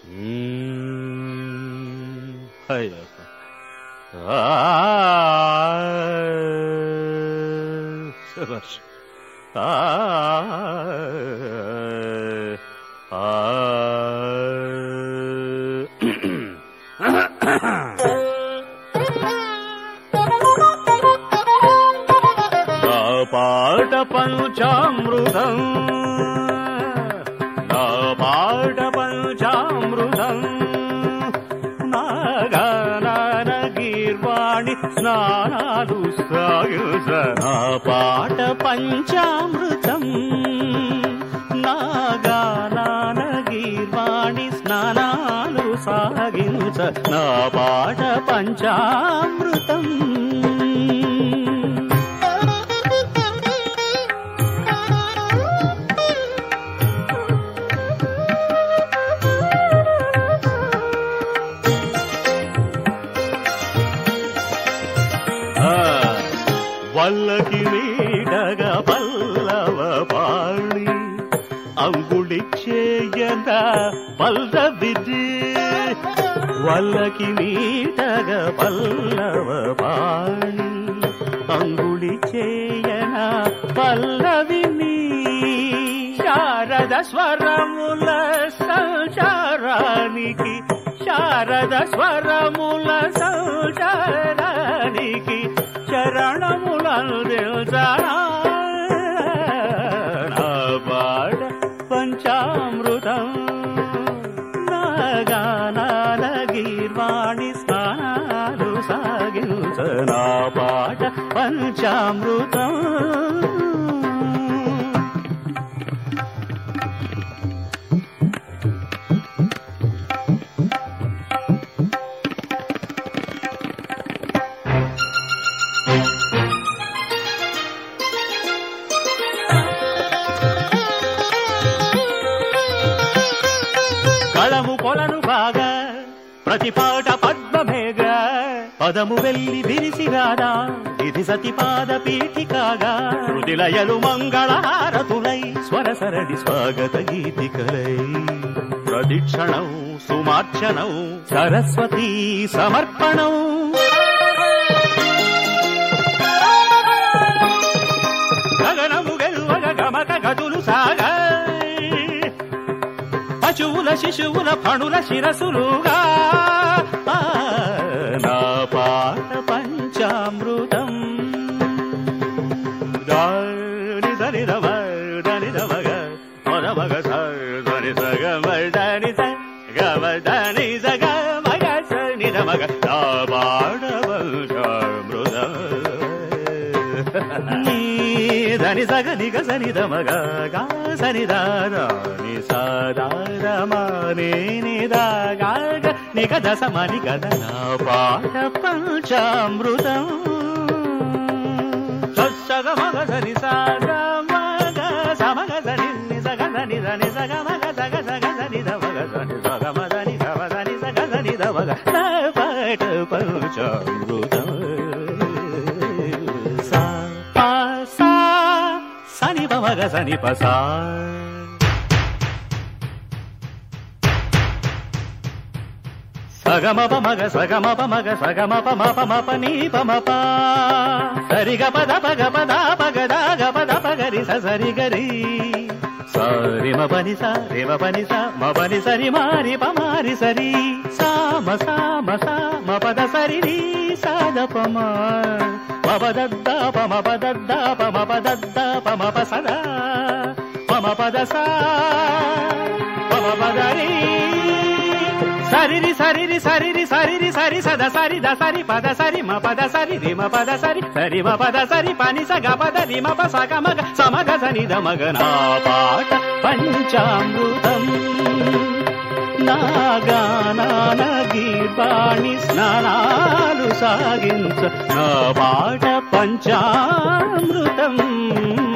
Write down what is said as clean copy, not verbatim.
శభాష్. పాట పంచామృతం, నా పాట పంచామృతం, నాగాన గీర్వాణి స్నానాలు సాయుజ. నా పాట పంచామృతం, నాగాన గీర్వాణి స్నానాలు సాగించ. నా పాట పంచామృతం. వల్లకి నీడగా పల్లవ పాళి అంగుళి చేయన పల్లవిది. వల్లకి నీడగా పల్లవ పాళి అంగుళి చేయన పల్లవిని. శారద స్వరముల సంచారానికి, శారద స్వరముల సంచారానికి చరణములందిల్చనా. నా పాట పంచామృతం, నాగాన గీర్వాణి స్నానాలు సాగించ. నా పాట పంచామృతం. కళము కొలను బాగా ప్రతి పాట పద్మమేఘ. పదము వెళ్ళి విరిసిరాదా ఇది సతిపాద పీఠికాగా. హృదిలయలు మంగళహారతులై స్వరసరడి స్వాగత గీతికలై. ప్రదక్షిణం సుమార్చనం సరస్వతీ సమర్పణం. గగనము గెలువగ గమక గదులు సాగా. పశువుల శిశువుల ఫణుల శిరసులుగా. నా పాట పంచామృతం. దాని దని దమ దని దమగ మగ సని సగ దని గమ దని సగ మగ సని దమగ. నా పాట పంచామృతం. దని సగ నిగ సని దమగ గా సని దాని సదారమని నిదాగ నిగ దశమని గద. నా పాట పంచామృతం. సగ మగ సని సగ మగ సమగ సని సగ సని దని సగ మగ సగ సగ సని దమగ సని సగ మదని గమ దని సగ సని దమగ. నా పాట పంచామృతం. సా పా సా సని పమగ సని పసా. సగమ పమగ సగమ పమగ సగమ పమ పమ పని పమ పా. సరిగ పద పగ పద పగద గపద పగరి సరి గరి. సరి మ పని స రేమ పని స మ పని సరి మారి పమారి సరి. సామ సామ సా మ పద సరి రి సాద పమ పదద్ద పమ పదద్ద పమ పదద్ద పమ పసద పమ పద సా పమ పదరి. సరిరి సరిరి సరిరి సరిరి సరి సద సరి ద సరి పద సరి మ పద సరి రి మ పద సరి సరి మ పద సరి పని సగ పద రి మ ప సగ మగ సమగ సని ద మగ. నా పాట పంచామృతం. నాగాన గీర్వాణి స్నానాలు సాగించ. నా పాట పంచామృతం.